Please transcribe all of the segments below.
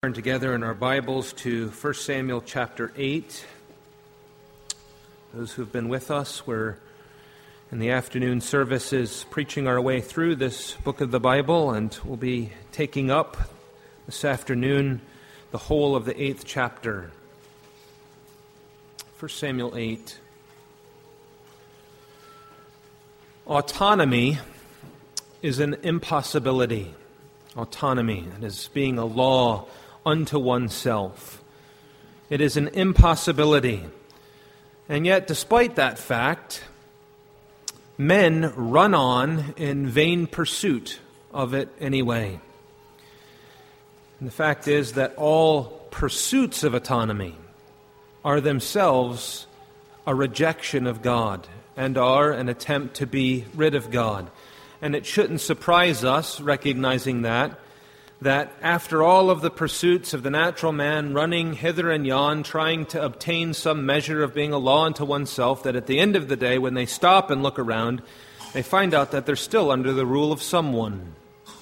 Turn together in our Bibles to 1 Samuel chapter 8. Those who have been with us, we're in the afternoon services preaching our way through this book of the Bible, and we'll be taking up this afternoon the whole of the 8th chapter. 1 Samuel 8. Autonomy is an impossibility. Autonomy, that is being a law unto oneself. It is an impossibility. And yet, despite that fact, men run on in vain pursuit of it anyway. And the fact is that all pursuits of autonomy are themselves a rejection of God and are an attempt to be rid of God. And it shouldn't surprise us, recognizing that after all of the pursuits of the natural man running hither and yon, trying to obtain some measure of being a law unto oneself, that at the end of the day, when they stop and look around, they find out that they're still under the rule of someone.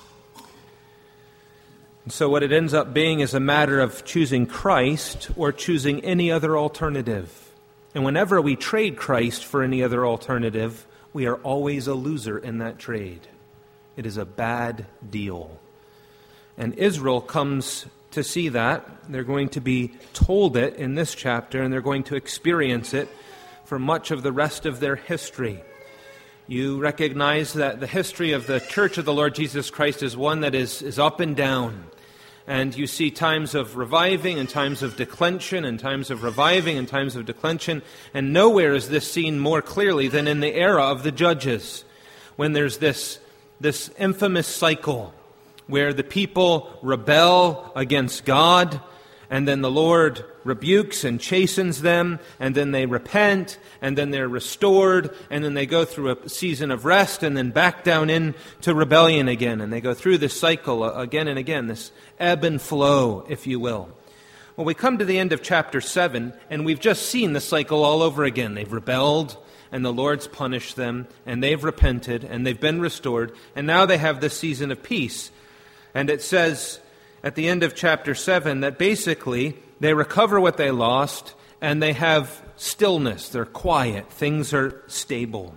And so what it ends up being is a matter of choosing Christ or choosing any other alternative. And whenever we trade Christ for any other alternative, we are always a loser in that trade. It is a bad deal. And Israel comes to see that. They're going to be told it in this chapter, and they're going to experience it for much of the rest of their history. You recognize that the history of the Church of the Lord Jesus Christ is one that is up and down. And you see times of reviving and times of declension and times of reviving and times of declension. And nowhere is this seen more clearly than in the era of the Judges, when there's this infamous cycle where the people rebel against God, and then the Lord rebukes and chastens them, and then they repent, and then they're restored, and then they go through a season of rest, and then back down into rebellion again. And they go through this cycle again and again, this ebb and flow, if you will. Well, we come to the end of chapter 7, and we've just seen the cycle all over again. They've rebelled, and the Lord's punished them, and they've repented, and they've been restored, and now they have this season of peace. And it says at the end of chapter 7 that basically they recover what they lost, and they have stillness. They're quiet. Things are stable.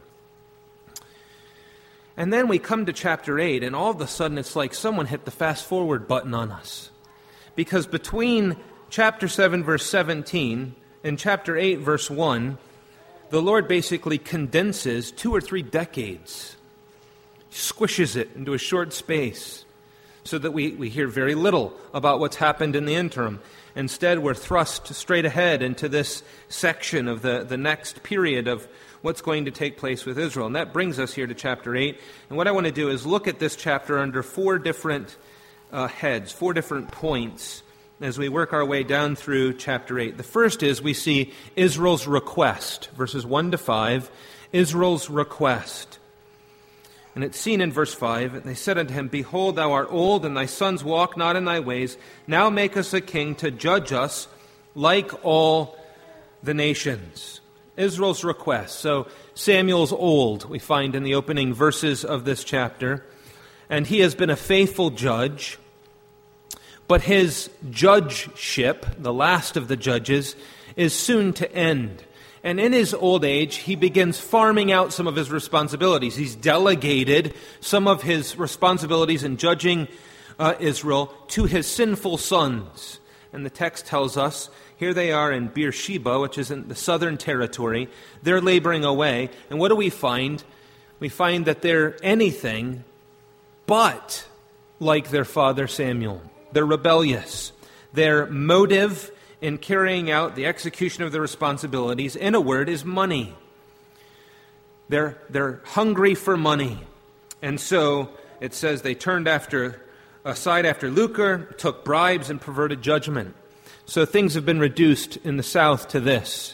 And then we come to chapter 8, and all of a sudden it's like someone hit the fast forward button on us. Because between chapter 7, verse 17, and chapter 8, verse 1, the Lord basically condenses 2 or 3 decades, squishes it into a short space, so that we hear very little about what's happened in the interim. Instead, we're thrust straight ahead into this section of the next period of what's going to take place with Israel. And that brings us here to chapter 8. And what I want to do is look at this chapter under 4 different heads, 4 different points, as we work our way down through chapter 8. The first is we see Israel's request, verses 1 to 5, Israel's request. And it's seen in verse 5, they said unto him, Behold, thou art old, and thy sons walk not in thy ways. Now make us a king to judge us like all the nations. Israel's request. So Samuel's old, we find in the opening verses of this chapter. And he has been a faithful judge. But his judgeship, the last of the judges, is soon to end. And in his old age, he begins farming out some of his responsibilities. He's delegated some of his responsibilities in judging Israel to his sinful sons. And the text tells us, here they are in Beersheba, which is in the southern territory. They're laboring away. And what do we find? We find that they're anything but like their father Samuel. They're rebellious. Their motive in carrying out the execution of their responsibilities, in a word, is money. They're hungry for money. And so it says they turned aside after lucre, took bribes, and perverted judgment. So things have been reduced in the south to this.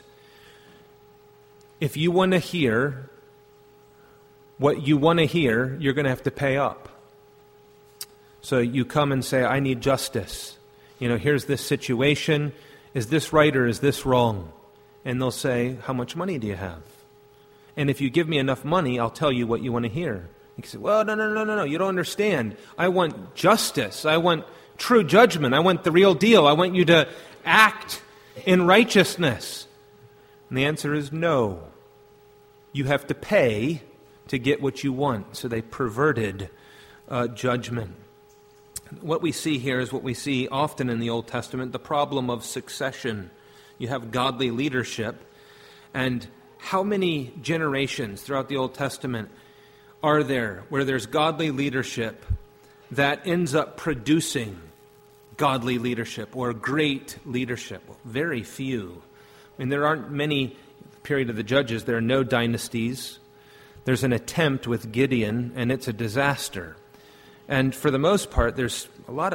If you want to hear what you want to hear, you're going to have to pay up. So you come and say, I need justice. Here's this situation. Is this right or is this wrong? And they'll say, how much money do you have? And if you give me enough money, I'll tell you what you want to hear. You can say, well, no, you don't understand. I want justice. I want true judgment. I want the real deal. I want you to act in righteousness. And the answer is no. You have to pay to get what you want. So they perverted judgment. What we see here is what we see often in the Old Testament, the problem of succession. You have godly leadership, and how many generations throughout the Old Testament are there where there's godly leadership that ends up producing godly leadership or great leadership? Well, very few. I mean, there aren't many, period of the Judges, there are no dynasties. There's an attempt with Gideon, and it's a disaster. And for the most part, there's a lot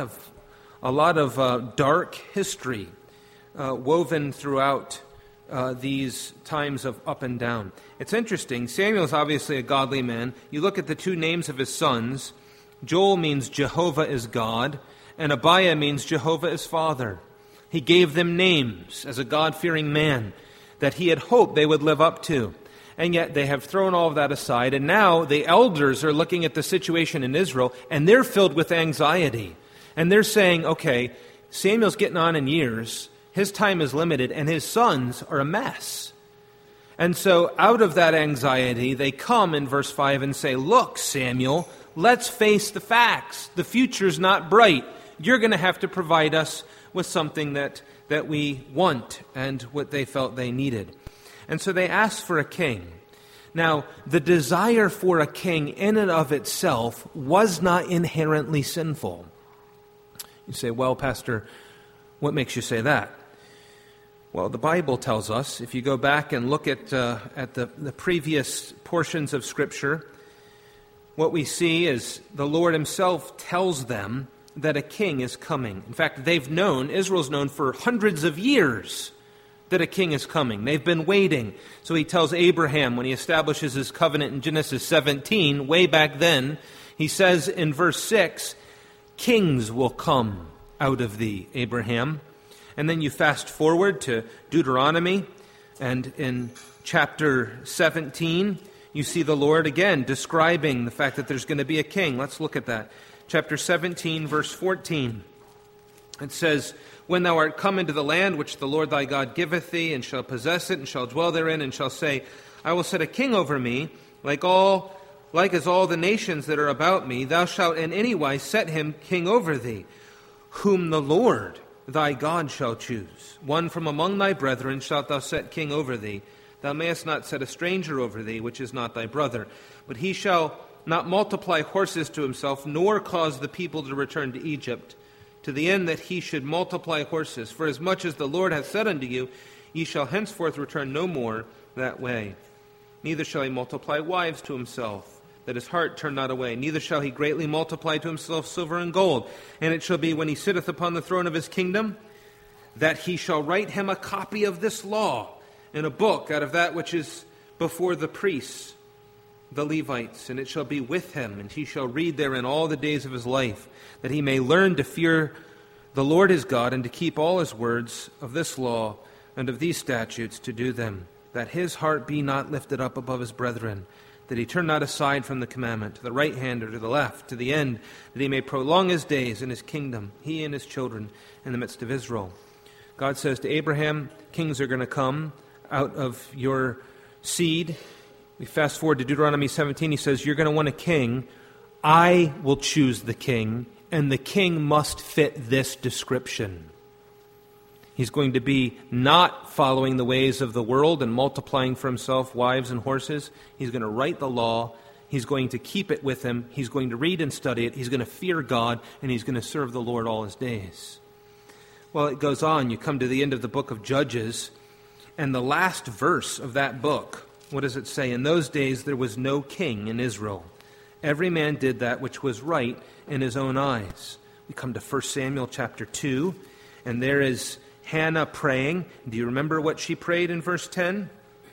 of dark history woven throughout these times of up and down. It's interesting. Samuel is obviously a godly man. You look at the two names of his sons. Joel means Jehovah is God, and Abiah means Jehovah is Father. He gave them names as a God-fearing man that he had hoped they would live up to. And yet they have thrown all of that aside, and now the elders are looking at the situation in Israel, and they're filled with anxiety. And they're saying, okay, Samuel's getting on in years, his time is limited, and his sons are a mess. And so out of that anxiety, they come in verse 5 and say, look, Samuel, let's face the facts. The future's not bright. You're going to have to provide us with something that we want, and what they felt they needed. And so they asked for a king. Now, the desire for a king in and of itself was not inherently sinful. You say, well, Pastor, what makes you say that? Well, the Bible tells us, if you go back and look at the previous portions of Scripture, what we see is the Lord himself tells them that a king is coming. In fact, Israel's known for hundreds of years that a king is coming. They've been waiting. So he tells Abraham when he establishes his covenant in Genesis 17, way back then, he says in verse 6, kings will come out of thee, Abraham. And then you fast forward to Deuteronomy, and in chapter 17, you see the Lord again describing the fact that there's going to be a king. Let's look at that. Chapter 17, verse 14. It says, when thou art come into the land which the Lord thy God giveth thee, and shall possess it, and shall dwell therein, and shall say, I will set a king over me, like as all the nations that are about me, thou shalt in any wise set him king over thee, whom the Lord thy God shall choose. One from among thy brethren shalt thou set king over thee. Thou mayest not set a stranger over thee, which is not thy brother. But he shall not multiply horses to himself, nor cause the people to return to Egypt, to the end that he should multiply horses. For as much as the Lord hath said unto you, ye shall henceforth return no more that way. Neither shall he multiply wives to himself, that his heart turn not away. Neither shall he greatly multiply to himself silver and gold. And it shall be, when he sitteth upon the throne of his kingdom, that he shall write him a copy of this law in a book out of that which is before the priests, the Levites, and it shall be with him, and he shall read therein all the days of his life, that he may learn to fear the Lord his God, and to keep all his words of this law and of these statutes, to do them, that his heart be not lifted up above his brethren, that he turn not aside from the commandment, to the right hand or to the left, to the end that he may prolong his days in his kingdom, he and his children, in the midst of Israel. God says to Abraham, kings are going to come out of your seed. We fast forward to Deuteronomy 17. He says, you're going to want a king. I will choose the king, and the king must fit this description. He's going to be not following the ways of the world and multiplying for himself wives and horses. He's going to write the law. He's going to keep it with him. He's going to read and study it. He's going to fear God, and he's going to serve the Lord all his days. Well, it goes on. You come to the end of the book of Judges, and the last verse of that book, what does it say? In those days there was no king in Israel. Every man did that which was right in his own eyes. We come to 1 Samuel chapter 2, and there is Hannah praying. Do you remember what she prayed in verse 10?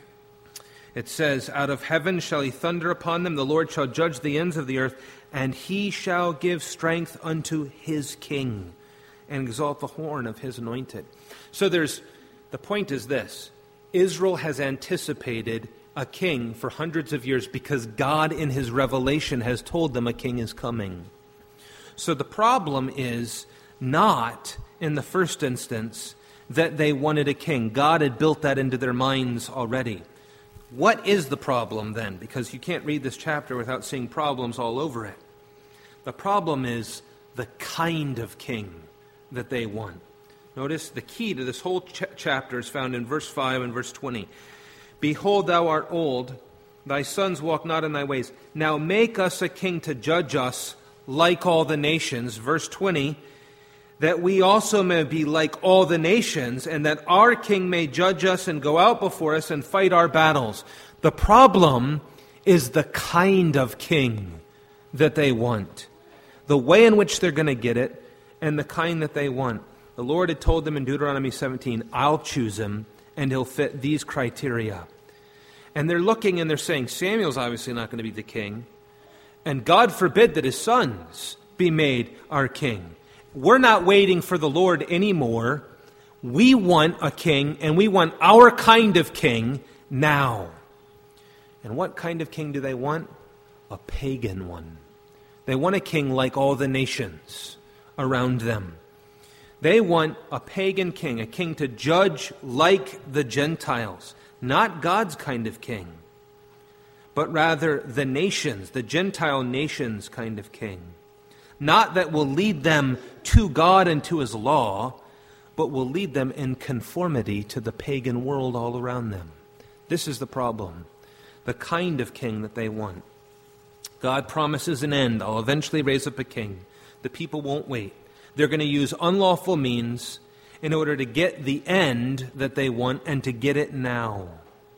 It says, out of heaven shall he thunder upon them, the Lord shall judge the ends of the earth, and he shall give strength unto his king, and exalt the horn of his anointed. So the point is this: Israel has anticipated a king for hundreds of years because God in his revelation has told them a king is coming. So the problem is not, in the first instance, that they wanted a king. God had built that into their minds already. What is the problem then? Because you can't read this chapter without seeing problems all over it. The problem is the kind of king that they want. Notice the key to this whole chapter is found in verse 5 and verse 20. Behold, thou art old, thy sons walk not in thy ways. Now make us a king to judge us like all the nations. Verse 20, that we also may be like all the nations, and that our king may judge us and go out before us and fight our battles. The problem is the kind of king that they want, the way in which they're going to get it, and the kind that they want. The Lord had told them in Deuteronomy 17, I'll choose him, and he'll fit these criteria. And they're looking and they're saying, Samuel's obviously not going to be the king, and God forbid that his sons be made our king. We're not waiting for the Lord anymore. We want a king, and we want our kind of king now. And what kind of king do they want? A pagan one. They want a king like all the nations around them. They want a pagan king, a king to judge like the Gentiles. Not God's kind of king, but rather the nations, the Gentile nations kind of king. Not that will lead them to God and to his law, but will lead them in conformity to the pagan world all around them. This is the problem. The kind of king that they want. God promises an end. I'll eventually raise up a king. The people won't wait. They're going to use unlawful means in order to get the end that they want and to get it now.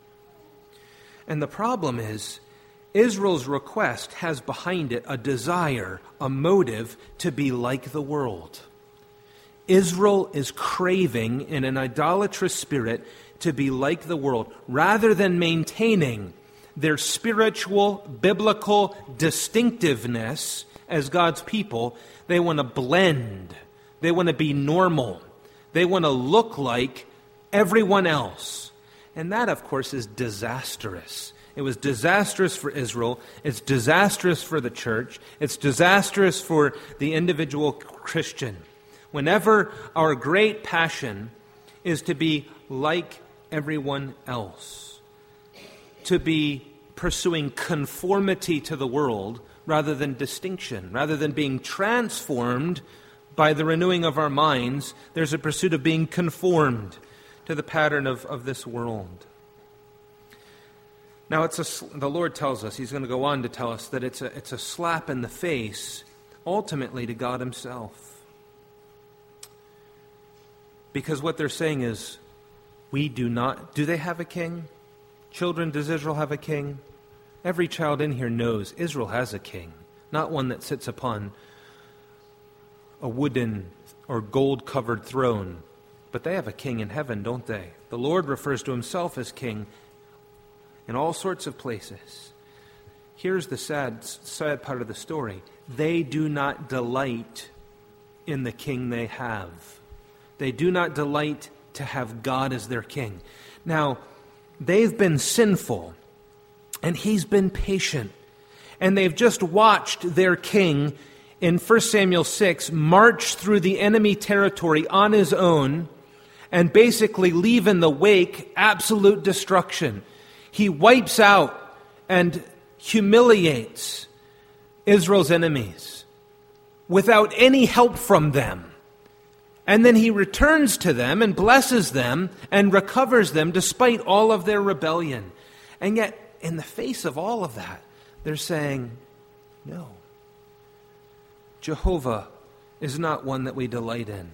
And the problem is, Israel's request has behind it a desire, a motive to be like the world. Israel is craving in an idolatrous spirit to be like the world, rather than maintaining their spiritual, biblical distinctiveness as God's people. They want to blend. They want to be normal. They want to look like everyone else. And that, of course, is disastrous. It was disastrous for Israel. It's disastrous for the church. It's disastrous for the individual Christian. Whenever our great passion is to be like everyone else, to be pursuing conformity to the world rather than distinction, rather than being transformed by the renewing of our minds, there's a pursuit of being conformed to the pattern of this world. Now, the Lord tells us, He's going to go on to tell us that it's a slap in the face, ultimately, to God Himself. Because what they're saying is, do they have a king? Children, does Israel have a king? Every child in here knows Israel has a king, not one that sits upon a wooden or gold-covered throne. But they have a king in heaven, don't they? The Lord refers to Himself as king in all sorts of places. Here's the sad part of the story. They do not delight in the king they have. They do not delight to have God as their king. Now, they've been sinful, and He's been patient. And they've just watched their king in 1 Samuel 6 march through the enemy territory on his own and basically leave in the wake absolute destruction. He wipes out and humiliates Israel's enemies without any help from them. And then He returns to them and blesses them and recovers them despite all of their rebellion. And yet, in the face of all of that, they're saying, no, Jehovah is not one that we delight in.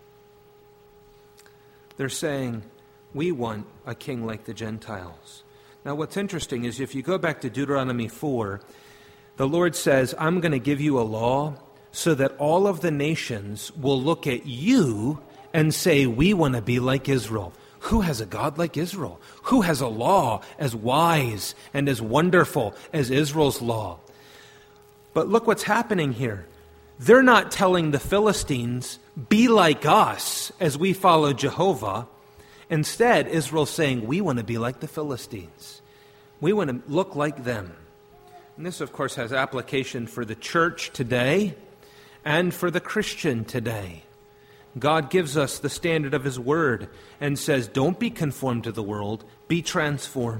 They're saying, we want a king like the Gentiles. Now, what's interesting is if you go back to Deuteronomy 4, the Lord says, I'm going to give you a law so that all of the nations will look at you and say, we want to be like Israel. Who has a God like Israel? Who has a law as wise and as wonderful as Israel's law? But look what's happening here. They're not telling the Philistines, be like us as we follow Jehovah. Instead, Israel's saying, we want to be like the Philistines. We want to look like them. And this, of course, has application for the church today and for the Christian today. God gives us the standard of His Word and says, don't be conformed to the world, be transformed.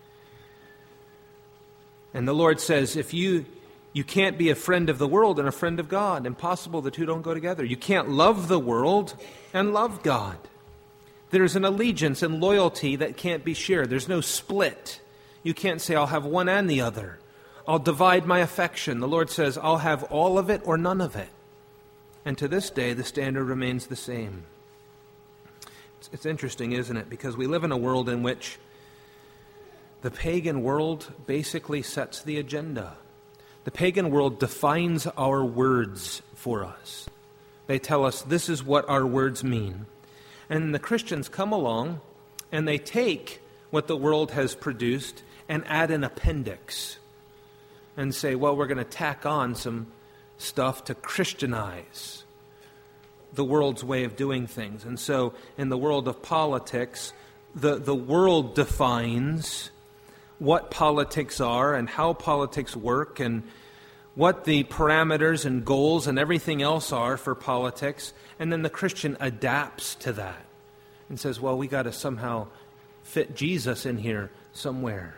And the Lord says, if you can't be a friend of the world and a friend of God. Impossible, the two don't go together. You can't love the world and love God. There's an allegiance and loyalty that can't be shared. There's no split. You can't say, I'll have one and the other. I'll divide my affection. The Lord says, I'll have all of it or none of it. And to this day, the standard remains the same. It's interesting, isn't it? Because we live in a world in which the pagan world basically sets the agenda. The pagan world defines our words for us. They tell us this is what our words mean. And the Christians come along and they take what the world has produced and add an appendix and say, well, we're going to tack on some stuff to Christianize the world's way of doing things. And so in the world of politics, the world defines what politics are and how politics work and what the parameters and goals and everything else are for politics. And then the Christian adapts to that and says, well, we got to somehow fit Jesus in here somewhere.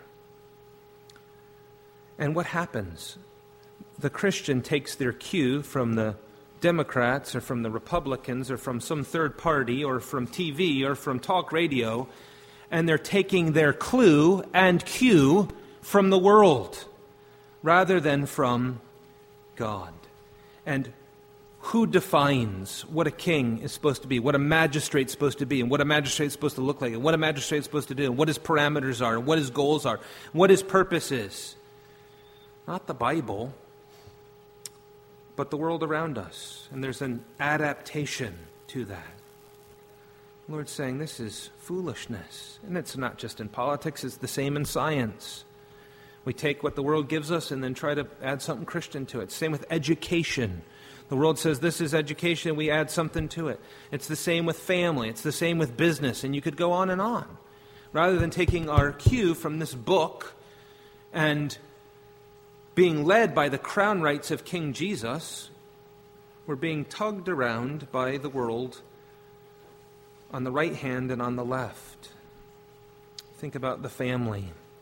And what happens? The Christian takes their cue from the Democrats or from the Republicans or from some third party or from TV or from talk radio, and they're taking their clue and cue from the world rather than from God. And who defines what a king is supposed to be, what a magistrate's supposed to be, and what a magistrate's supposed to look like, and what a magistrate's supposed to do, and what his parameters are, and what his goals are, what his purpose is? Not the Bible, but the world around us. And there's an adaptation to that. The Lord's saying this is foolishness. And it's not just in politics, it's the same in science. We take what the world gives us and then try to add something Christian to it. Same with education. The world says this is education, we add something to it. It's the same with family, it's the same with business, and you could go on and on. Rather than taking our cue from this book and being led by the crown rights of King Jesus, we're being tugged around by the world on the right hand and on the left. Think about the family.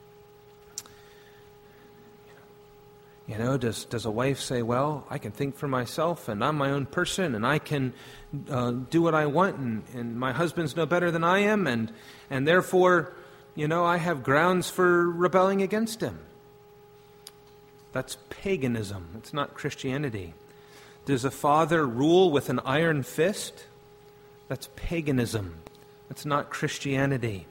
You know, does a wife say, well, I can think for myself and I'm my own person and I can do what I want and my husband's no better than I am and therefore, you know, I have grounds for rebelling against him. That's paganism. It's not Christianity. Does a father rule with an iron fist? That's paganism. That's not Christianity.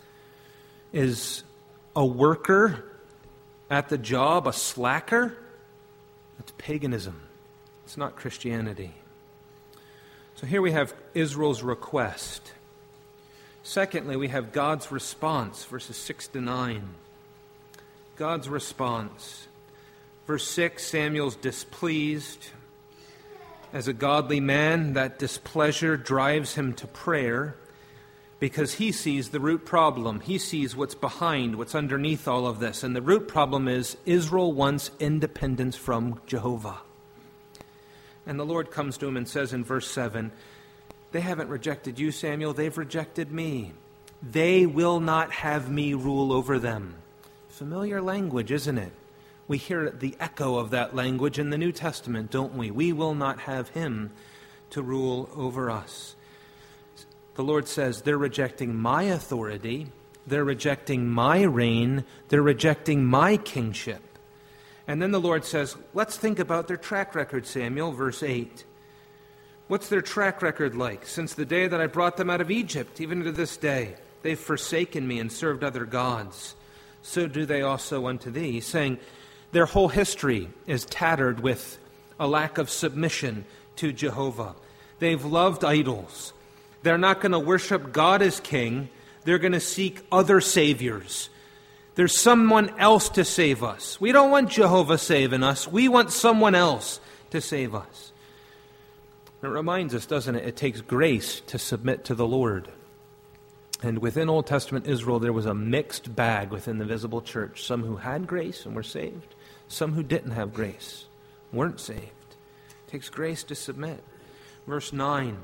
Is a worker at the job a slacker? That's paganism. It's not Christianity. So here we have Israel's request. Secondly, we have God's response, verses 6 to 9. God's response. Verse 6, Samuel's displeased. As a godly man, that displeasure drives him to prayer because he sees the root problem. He sees what's behind, what's underneath all of this. And the root problem is Israel wants independence from Jehovah. And the Lord comes to him and says in verse 7, they haven't rejected you, Samuel, they've rejected me. They will not have me rule over them. Familiar language, isn't it? We hear the echo of that language in the New Testament, don't we? We will not have him to rule over us. The Lord says they're rejecting my authority, they're rejecting my reign, they're rejecting my kingship. And then the Lord says, let's think about their track record, Samuel, verse 8. What's their track record like? Since the day that I brought them out of Egypt, even to this day, they've forsaken me and served other gods. So do they also unto thee, saying, their whole history is tattered with a lack of submission to Jehovah. They've loved idols. They're not going to worship God as king. They're going to seek other saviors. There's someone else to save us. We don't want Jehovah saving us. We want someone else to save us. It reminds us, doesn't it? It takes grace to submit to the Lord. And within Old Testament Israel, there was a mixed bag within the visible church. Some who had grace and were saved. Some who didn't have grace weren't saved. It takes grace to submit. Verse 9,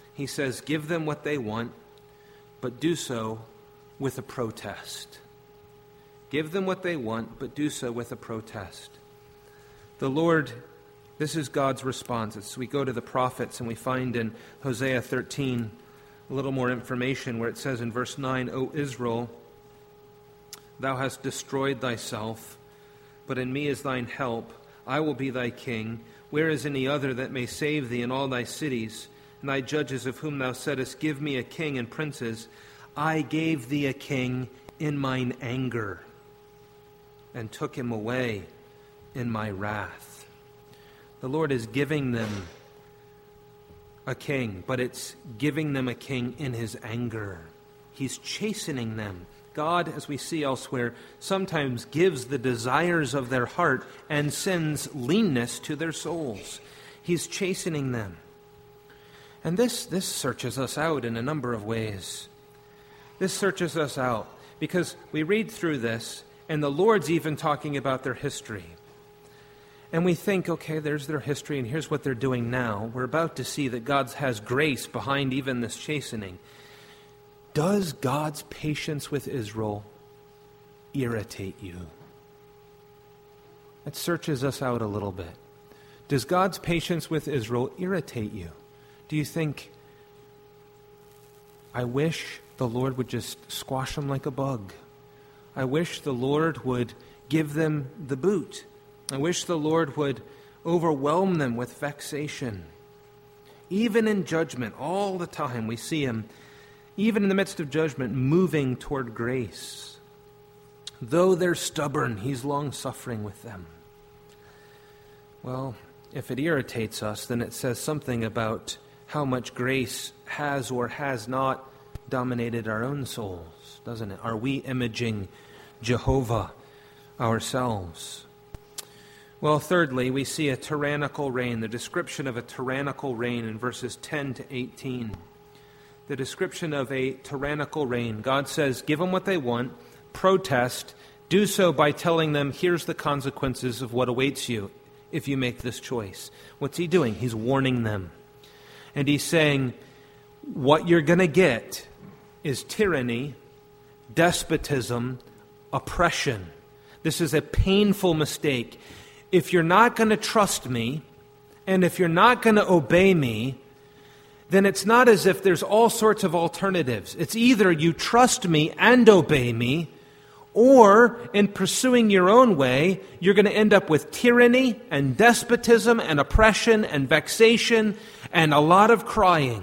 He says, give them what they want, but do so with a protest. Give them what they want, but do so with a protest. The Lord, this is God's response. As we go to the prophets and we find in Hosea 13 a little more information where it says in verse 9, O Israel, thou hast destroyed thyself, but in me is thine help. I will be thy king. Where is any other that may save thee in all thy cities? And thy judges of whom thou saidst, give me a king and princes. I gave thee a king in mine anger, and took him away in my wrath. The Lord is giving them a king, but it's giving them a king in his anger. He's chastening them. God, as we see elsewhere, sometimes gives the desires of their heart and sends leanness to their souls. He's chastening them. And this searches us out in a number of ways. This searches us out because we read through this, and the Lord's even talking about their history. And we think, okay, there's their history, and here's what they're doing now. We're about to see that God has grace behind even this chastening. Does God's patience with Israel irritate you? It searches us out a little bit. Does God's patience with Israel irritate you? Do you think, I wish the Lord would just squash them like a bug. I wish the Lord would give them the boot. I wish the Lord would overwhelm them with vexation. Even in judgment, all the time we see him, even in the midst of judgment, moving toward grace. Though they're stubborn, he's long-suffering with them. Well, if it irritates us, then it says something about how much grace has or has not dominated our own souls, doesn't it? Are we imaging Jehovah ourselves? Well, thirdly, we see a tyrannical reign, the description of a tyrannical reign in verses 10 to 18. The description of a tyrannical reign. God says, give them what they want, protest, do so by telling them, here's the consequences of what awaits you if you make this choice. What's he doing? He's warning them. And he's saying, what you're going to get is tyranny, despotism, oppression. This is a painful mistake. If you're not going to trust me, and if you're not going to obey me, then it's not as if there's all sorts of alternatives. It's either you trust me and obey me, or in pursuing your own way, you're going to end up with tyranny and despotism and oppression and vexation and a lot of crying.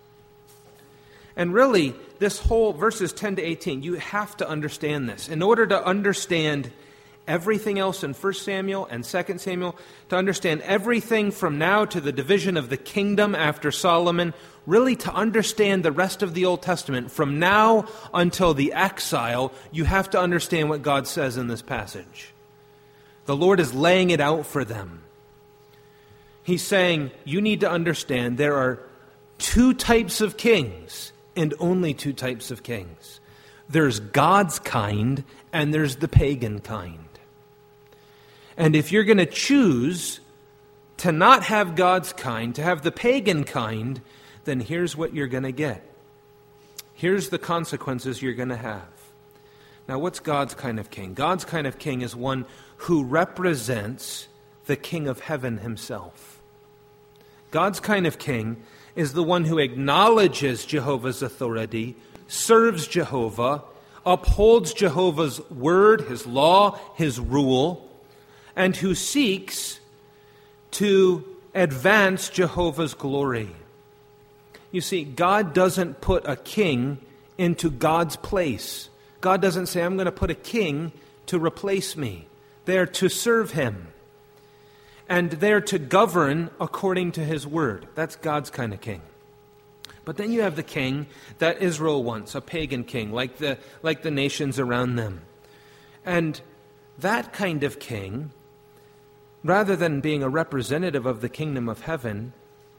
And really, this whole verses 10 to 18, you have to understand this. In order to understand everything else in 1 Samuel and 2 Samuel, to understand everything from now to the division of the kingdom after Solomon, really to understand the rest of the Old Testament, from now until the exile, you have to understand what God says in this passage. The Lord is laying it out for them. He's saying, you need to understand there are two types of kings, and only two types of kings. There's God's kind, and there's the pagan kind. And if you're going to choose to not have God's kind, to have the pagan kind, then here's what you're going to get. Here's the consequences you're going to have. Now, what's God's kind of king? God's kind of king is one who represents the King of heaven himself. God's kind of king is the one who acknowledges Jehovah's authority, serves Jehovah, upholds Jehovah's word, his law, his rule, and who seeks to advance Jehovah's glory. You see, God doesn't put a king into God's place. God doesn't say, I'm going to put a king to replace me. They're to serve him. And they're to govern according to his word. That's God's kind of king. But then you have the king that Israel wants, a pagan king, like the nations around them. And that kind of king, rather than being a representative of the kingdom of heaven,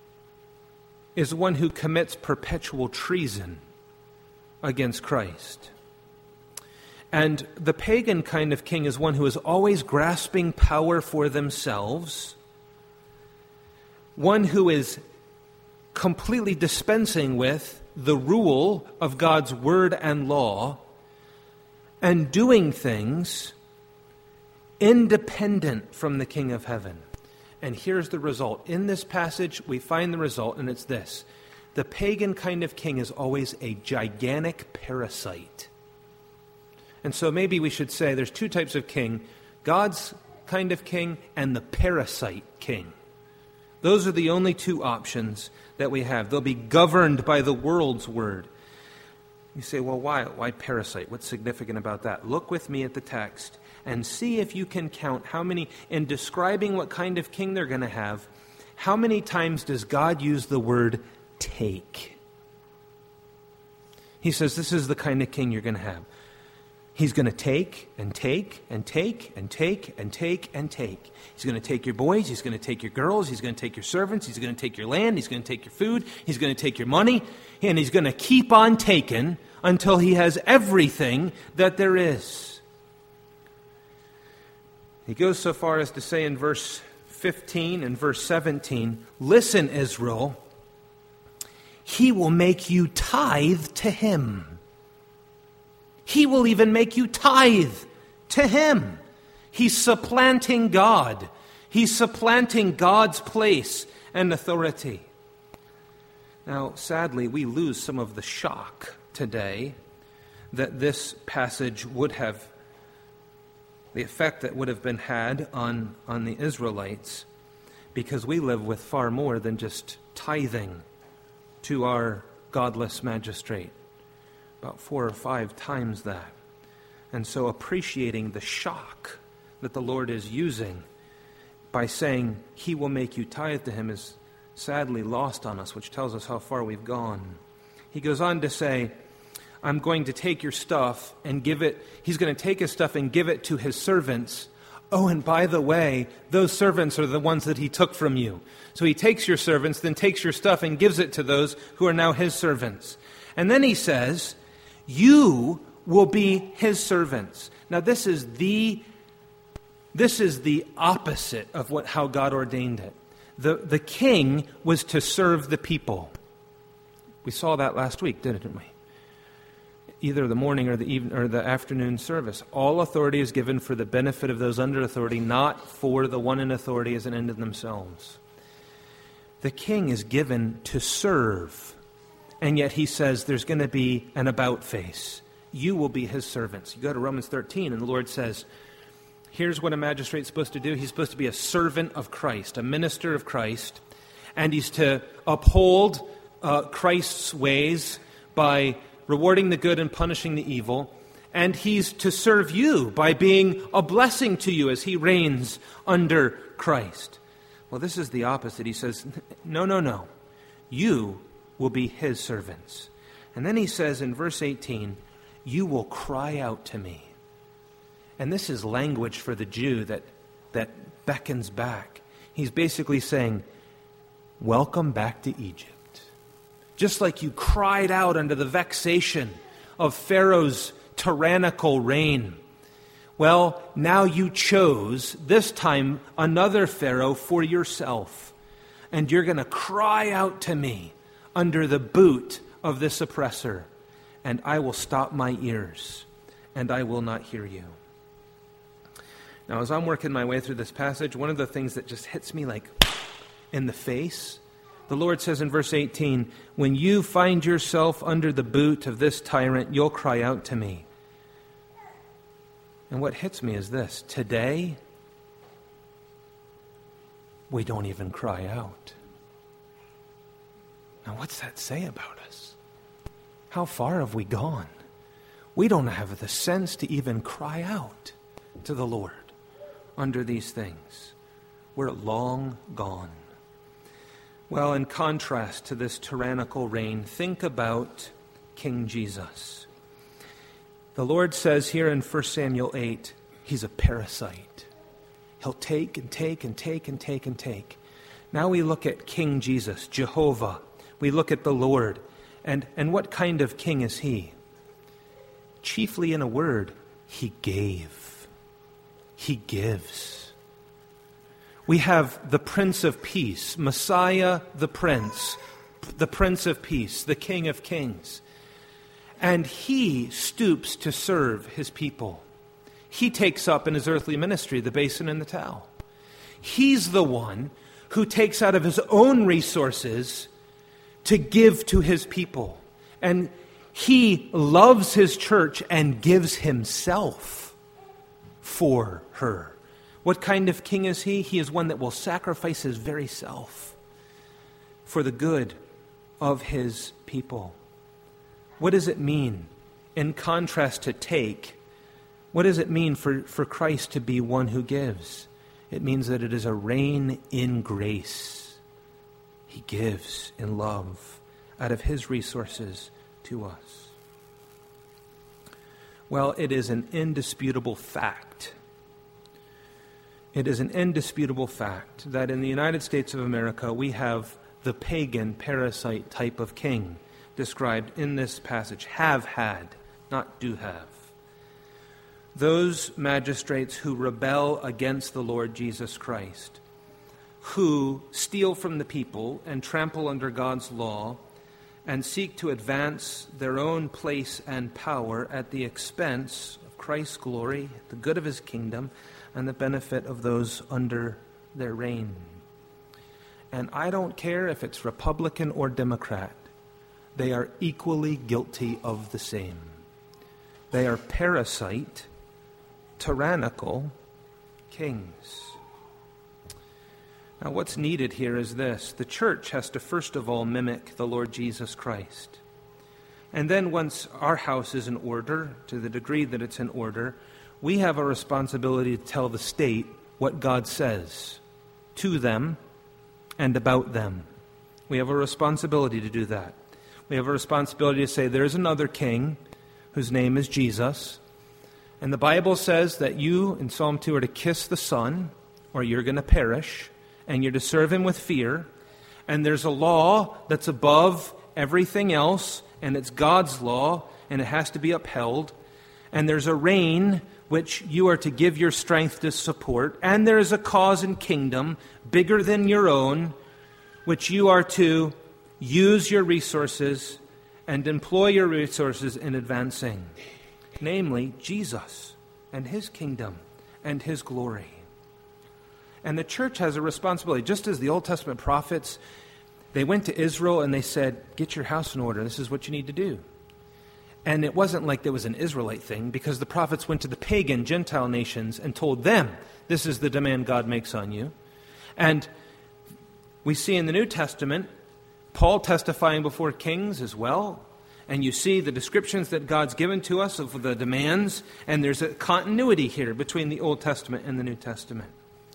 is one who commits perpetual treason against Christ. And the pagan kind of king is one who is always grasping power for themselves, one who is completely dispensing with the rule of God's word and law and doing things independent from the King of heaven. And here's the result. In this passage, we find the result, and it's this. The pagan kind of king is always a gigantic parasite. And so maybe we should say there's two types of king, God's kind of king and the parasite king. Those are the only two options that we have. They'll be governed by the world's word. You say, well, why parasite? What's significant about that? Look with me at the text and see if you can count how many, in describing what kind of king they're going to have, how many times does God use the word take? He says, this is the kind of king you're going to have. He's going to take and take and take and take and take and take. He's going to take your boys. He's going to take your girls. He's going to take your servants. He's going to take your land. He's going to take your food. He's going to take your money. And he's going to keep on taking until he has everything that there is. He goes so far as to say in verse 15 and verse 17, listen, Israel, he will make you tithe to him. He will even make you tithe to him. He's supplanting God. He's supplanting God's place and authority. Now, sadly, we lose some of the shock today that this passage would have, the effect that would have been had on the Israelites, because we live with far more than just tithing to our godless magistrate. About 4 or 5 times that. And so appreciating the shock that the Lord is using by saying he will make you tithe to him is sadly lost on us, which tells us how far we've gone. He goes on to say, I'm going to take your stuff and give it, he's going to take his stuff and give it to his servants. Oh, and by the way, those servants are the ones that he took from you. So he takes your servants, then takes your stuff and gives it to those who are now his servants. And then he says, you will be his servants. Now this is the opposite of how God ordained it. The king was to serve the people. We saw that last week, didn't we? Either the morning or the evening or the afternoon service. All authority is given for the benefit of those under authority, not for the one in authority as an end in themselves. The king is given to serve. And yet he says there's going to be an about face. You will be his servants. You go to Romans 13 and the Lord says, here's what a magistrate's supposed to do. He's supposed to be a servant of Christ, a minister of Christ. And he's to uphold Christ's ways by rewarding the good and punishing the evil. And he's to serve you by being a blessing to you as he reigns under Christ. Well, this is the opposite. He says, no. You will be his servants. And then he says in verse 18, you will cry out to me. And this is language for the Jew that beckons back. He's basically saying, welcome back to Egypt. Just like you cried out under the vexation of Pharaoh's tyrannical reign. Well, now you chose, this time, another Pharaoh for yourself. And you're going to cry out to me under the boot of this oppressor, and I will stop my ears, and I will not hear you. Now, as I'm working my way through this passage, one of the things that just hits me like in the face, the Lord says in verse 18, when you find yourself under the boot of this tyrant, you'll cry out to me. And what hits me is this: today, we don't even cry out. Now, what's that say about us? How far have we gone? We don't have the sense to even cry out to the Lord under these things. We're long gone. Well, in contrast to this tyrannical reign, think about King Jesus. The Lord says here in 1 Samuel 8, he's a parasite. He'll take and take and take and take and take. Now we look at King Jesus, Jehovah. We look at the Lord. And what kind of king is he? Chiefly in a word, he gave. He gives. We have the Prince of Peace, Messiah the Prince, the Prince of Peace, the King of Kings. And he stoops to serve his people. He takes up in his earthly ministry the basin and the towel. He's the one who takes out of his own resources to give to his people. And he loves his church and gives himself for her. What kind of king is he? He is one that will sacrifice his very self for the good of his people. What does it mean in contrast to take? What does it mean for Christ to be one who gives? It means that it is a reign in grace. He gives in love out of his resources to us. Well, it is an indisputable fact. It is an indisputable fact that in the United States of America we have the pagan parasite type of king described in this passage. Have had, not do have. Those magistrates who rebel against the Lord Jesus Christ, who steal from the people and trample under God's law and seek to advance their own place and power at the expense of Christ's glory, the good of his kingdom, and the benefit of those under their reign. And I don't care if it's Republican or Democrat, they are equally guilty of the same. They are parasite, tyrannical kings. Now, what's needed here is this. The church has to first of all mimic the Lord Jesus Christ. And then once our house is in order, to the degree that it's in order, we have a responsibility to tell the state what God says to them and about them. We have a responsibility to do that. We have a responsibility to say there's another king whose name is Jesus. And the Bible says that you, in Psalm 2, are to kiss the Son, or you're going to perish, and you're to serve him with fear. And there's a law that's above everything else, and it's God's law, and it has to be upheld. And there's a reign which you are to give your strength to support. And there is a cause and kingdom bigger than your own, which you are to use your resources and employ your resources in advancing. Namely, Jesus and his kingdom and his glory. And the church has a responsibility. Just as the Old Testament prophets, they went to Israel and they said, get your house in order. This is what you need to do. And it wasn't like there was an Israelite thing, because the prophets went to the pagan Gentile nations and told them, this is the demand God makes on you. And we see in the New Testament, Paul testifying before kings as well. And you see the descriptions that God's given to us of the demands, and there's a continuity here between the Old Testament and the New Testament.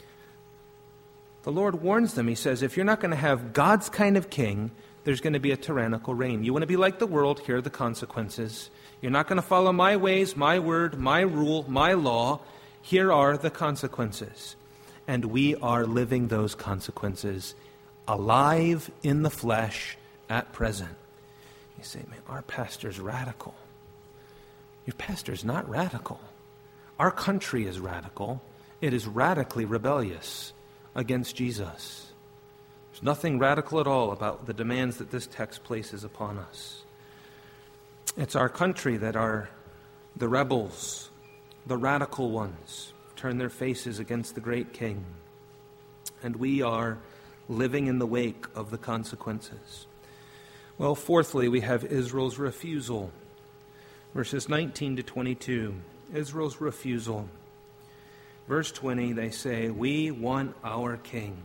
The Lord warns them. He says, if you're not going to have God's kind of king, there's going to be a tyrannical reign. You want to be like the world, here are the consequences. You're not going to follow my ways, my word, my rule, my law. Here are the consequences. And we are living those consequences alive in the flesh at present. You say, man, our pastor's radical. Your pastor's not radical. Our country is radical. It is radically rebellious against Jesus. There's nothing radical at all about the demands that this text places upon us. It's our country that are the rebels, the radical ones, turn their faces against the great king. And we are living in the wake of the consequences. Well, fourthly, we have Israel's refusal. Verses 19 to 22. Israel's refusal. Verse 20, they say, we want our king.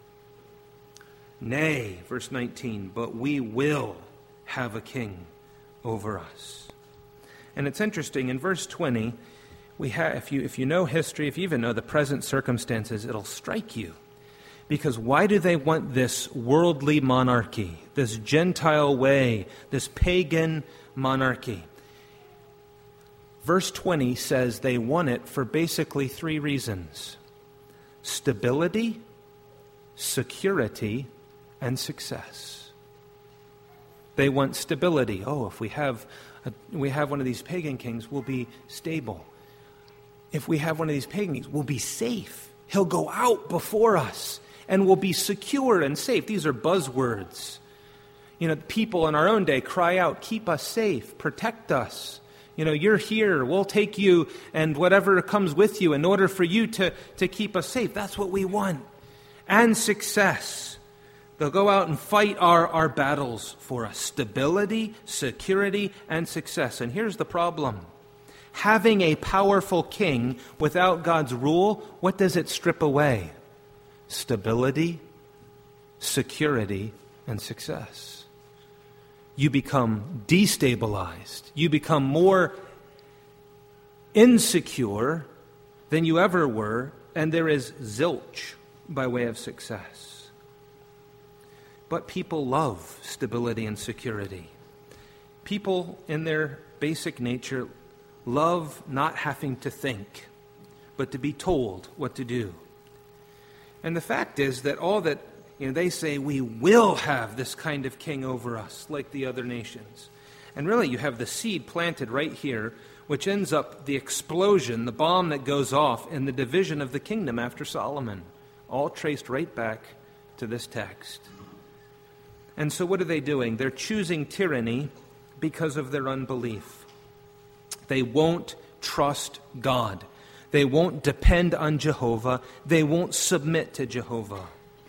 Nay, verse 19, but we will have a king over us. And it's interesting, in verse 20, we have, if you know history, if you even know the present circumstances, it'll strike you. Because why do they want this worldly monarchy, this Gentile way, this pagan monarchy? Verse 20 says they want it for basically three reasons: stability, security, and success. They want stability. Oh, if we have one of these pagan kings, we'll be stable. If we have one of these pagan kings, we'll be safe. He'll go out before us, and we'll be secure and safe. These are buzzwords. People in our own day cry out, keep us safe, protect us. You're here, we'll take you and whatever comes with you in order for you to keep us safe. That's what we want. And success. They'll go out and fight our battles for us. Stability, security, and success. And here's the problem. Having a powerful king without God's rule, what does it strip away? Stability, security, and success. You become destabilized. You become more insecure than you ever were, and there is zilch by way of success. But people love stability and security. People in their basic nature love not having to think, but to be told what to do. And the fact is that all that they say, we will have this kind of king over us, like the other nations. And really, you have the seed planted right here, which ends up the explosion, the bomb that goes off in the division of the kingdom after Solomon, all traced right back to this text. And so what are they doing? They're choosing tyranny because of their unbelief. They won't trust God. They won't depend on Jehovah. They won't submit to Jehovah.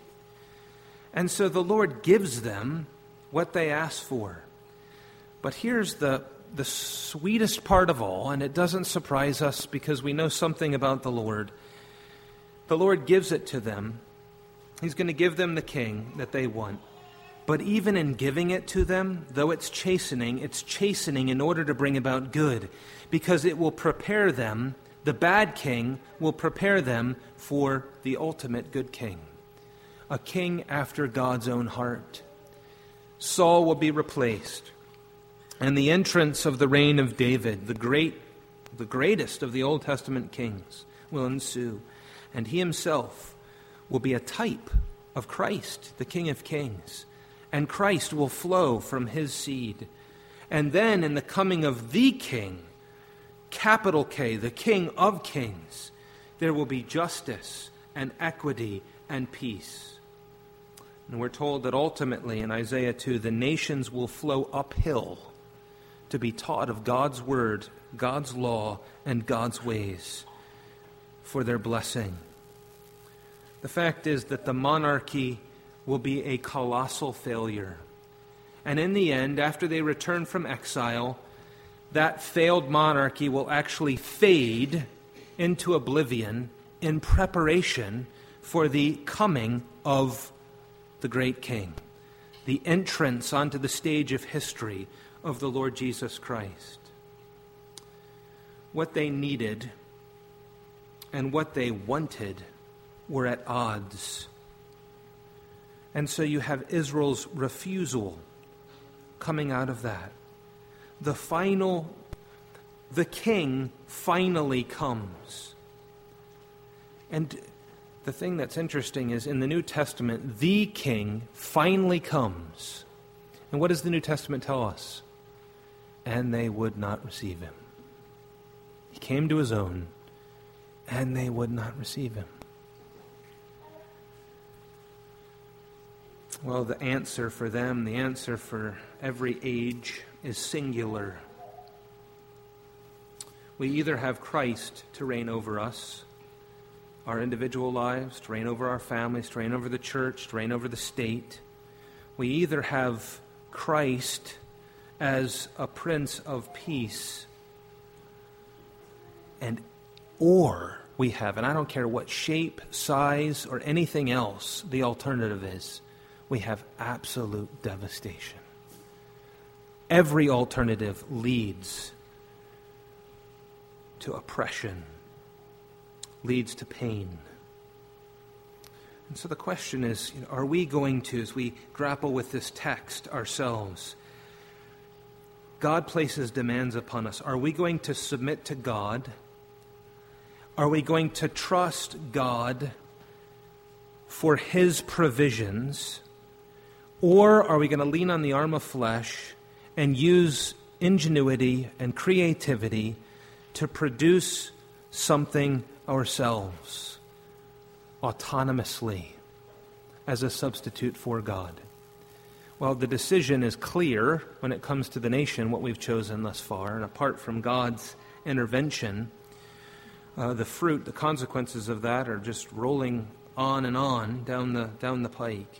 And so the Lord gives them what they ask for. But here's the sweetest part of all, and it doesn't surprise us because we know something about the Lord. The Lord gives it to them. He's going to give them the king that they want. But even in giving it to them, though it's chastening in order to bring about good, because it will prepare them, the bad king will prepare them for the ultimate good king. A king after God's own heart. Saul will be replaced, and the entrance of the reign of David, the greatest of the Old Testament kings, will ensue. And he himself will be a type of Christ, the King of Kings. And Christ will flow from his seed. And then in the coming of the King, capital K, the King of Kings, there will be justice and equity and peace. And we're told that ultimately in Isaiah 2, the nations will flow uphill to be taught of God's word, God's law, and God's ways for their blessing. The fact is that the monarchy will be a colossal failure. And in the end, after they return from exile, that failed monarchy will actually fade into oblivion in preparation for the coming of the great King, the entrance onto the stage of history of the Lord Jesus Christ. What they needed and what they wanted were at odds. And so you have Israel's refusal coming out of that. The king finally comes. And the thing that's interesting is in the New Testament, the king finally comes. And what does the New Testament tell us? And they would not receive him. He came to his own, and they would not receive him. Well, the answer for them, the answer for every age is singular. We either have Christ to reign over us, our individual lives, to reign over our families, to reign over the church, to reign over the state. We either have Christ as a Prince of Peace, or we have, and I don't care what shape, size, or anything else the alternative is, we have absolute devastation. Every alternative leads to oppression, leads to pain. And so the question is, are we going to, as we grapple with this text ourselves, God places demands upon us. Are we going to submit to God? Are we going to trust God for his provisions? Or are we going to lean on the arm of flesh and use ingenuity and creativity to produce something ourselves, autonomously, as a substitute for God? Well, the decision is clear when it comes to the nation, what we've chosen thus far, and apart from God's intervention, the fruit, the consequences of that are just rolling on and on down the pike.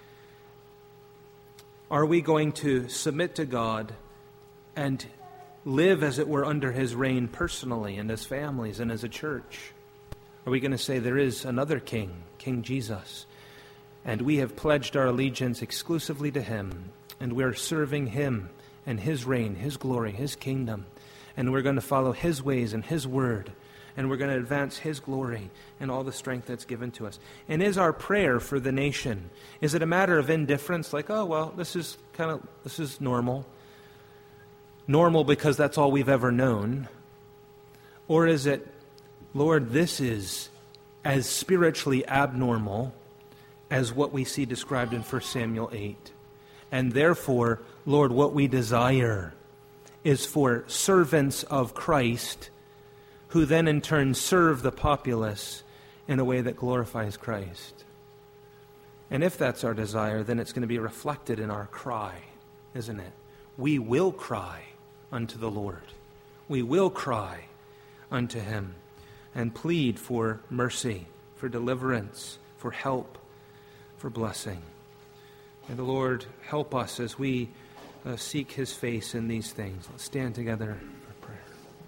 Are we going to submit to God and live, as it were, under His reign personally and as families and as a church? Are we going to say there is another King, King Jesus, and we have pledged our allegiance exclusively to Him, and we're serving Him and His reign, His glory, His kingdom, and we're going to follow His ways and His word, and we're going to advance His glory and all the strength that's given to us? And is our prayer for the nation, is it a matter of indifference, like, oh, well, this is normal? Normal because that's all we've ever known? Or is it, Lord, this is as spiritually abnormal as what we see described in 1 Samuel 8. And therefore, Lord, what we desire is for servants of Christ who then in turn serve the populace in a way that glorifies Christ. And if that's our desire, then it's going to be reflected in our cry, isn't it? We will cry unto the Lord. We will cry unto Him and plead for mercy, for deliverance, for help, for blessing. May the Lord help us as we seek His face in these things. Let's stand together for prayer.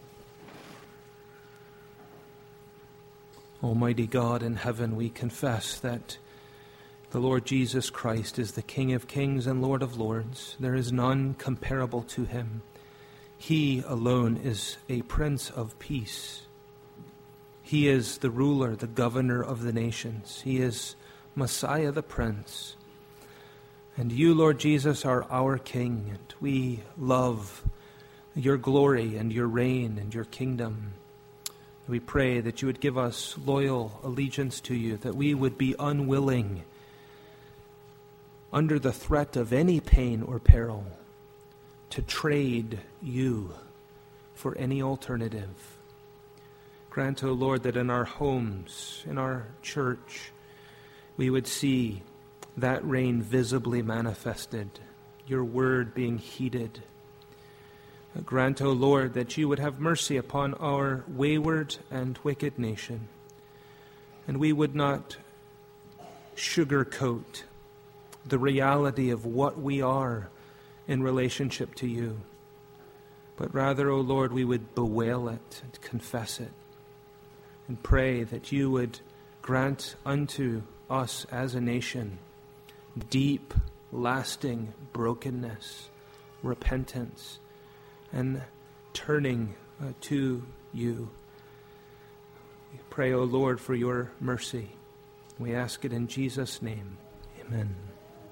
Almighty God in heaven, we confess that the Lord Jesus Christ is the King of kings and Lord of lords. There is none comparable to Him. He alone is a Prince of Peace. He is the ruler, the governor of the nations. He is Messiah the Prince. And you, Lord Jesus, are our King, and we love your glory and your reign and your kingdom. We pray that you would give us loyal allegiance to you, that we would be unwilling, under the threat of any pain or peril, to trade you for any alternative. Grant, O Lord, that in our homes, in our church, we would see that reign visibly manifested, your word being heeded. Grant, O Lord, that you would have mercy upon our wayward and wicked nation, and we would not sugarcoat the reality of what we are in relationship to you, but rather, O Lord, we would bewail it and confess it and pray that you would grant unto us as a nation deep, lasting brokenness, repentance, and turning to you. We pray, O Lord, for your mercy. We ask it in Jesus' name. Amen.